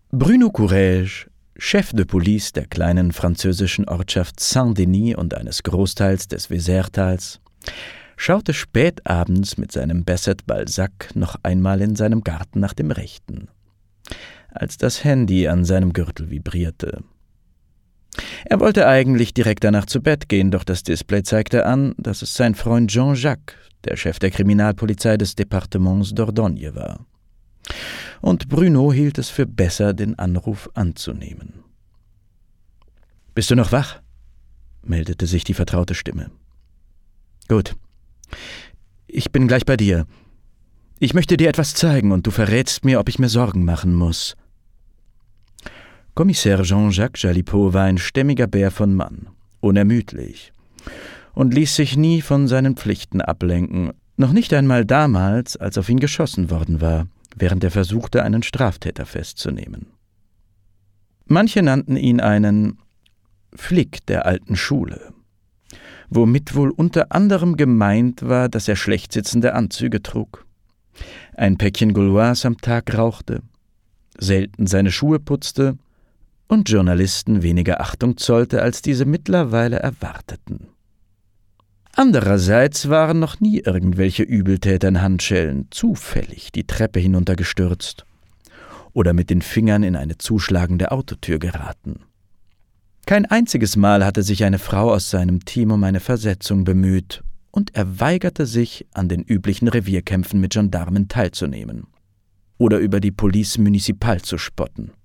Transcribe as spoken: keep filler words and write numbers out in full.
Bruno Courrèges, Chef de Police der kleinen französischen Ortschaft Saint-Denis und eines Großteils des Vézèretals, schaute spät abends mit seinem Bessette Balzac noch einmal in seinem Garten nach dem Rechten, als das Handy an seinem Gürtel vibrierte. Er wollte eigentlich direkt danach zu Bett gehen, doch das Display zeigte an, dass es sein Freund Jean-Jacques, der Chef der Kriminalpolizei des Departements Dordogne war. Und Bruno hielt es für besser, den Anruf anzunehmen. »Bist du noch wach?« meldete sich die vertraute Stimme. »Gut. Ich bin gleich bei dir. Ich möchte dir etwas zeigen und du verrätst mir, ob ich mir Sorgen machen muss.« Kommissär Jean-Jacques Jalipeau war ein stämmiger Bär von Mann, unermüdlich, und ließ sich nie von seinen Pflichten ablenken, noch nicht einmal damals, als auf ihn geschossen worden war, während er versuchte, einen Straftäter festzunehmen. Manche nannten ihn einen Flick der alten Schule, womit wohl unter anderem gemeint war, dass er schlecht sitzende Anzüge trug, ein Päckchen Gauloise am Tag rauchte, selten seine Schuhe putzte und Journalisten weniger Achtung zollte, als diese mittlerweile erwarteten. Andererseits waren noch nie irgendwelche Übeltäter in Handschellen zufällig die Treppe hinuntergestürzt oder mit den Fingern in eine zuschlagende Autotür geraten. Kein einziges Mal hatte sich eine Frau aus seinem Team um eine Versetzung bemüht, und er weigerte sich, an den üblichen Revierkämpfen mit Gendarmen teilzunehmen oder über die Police municipale zu spotten.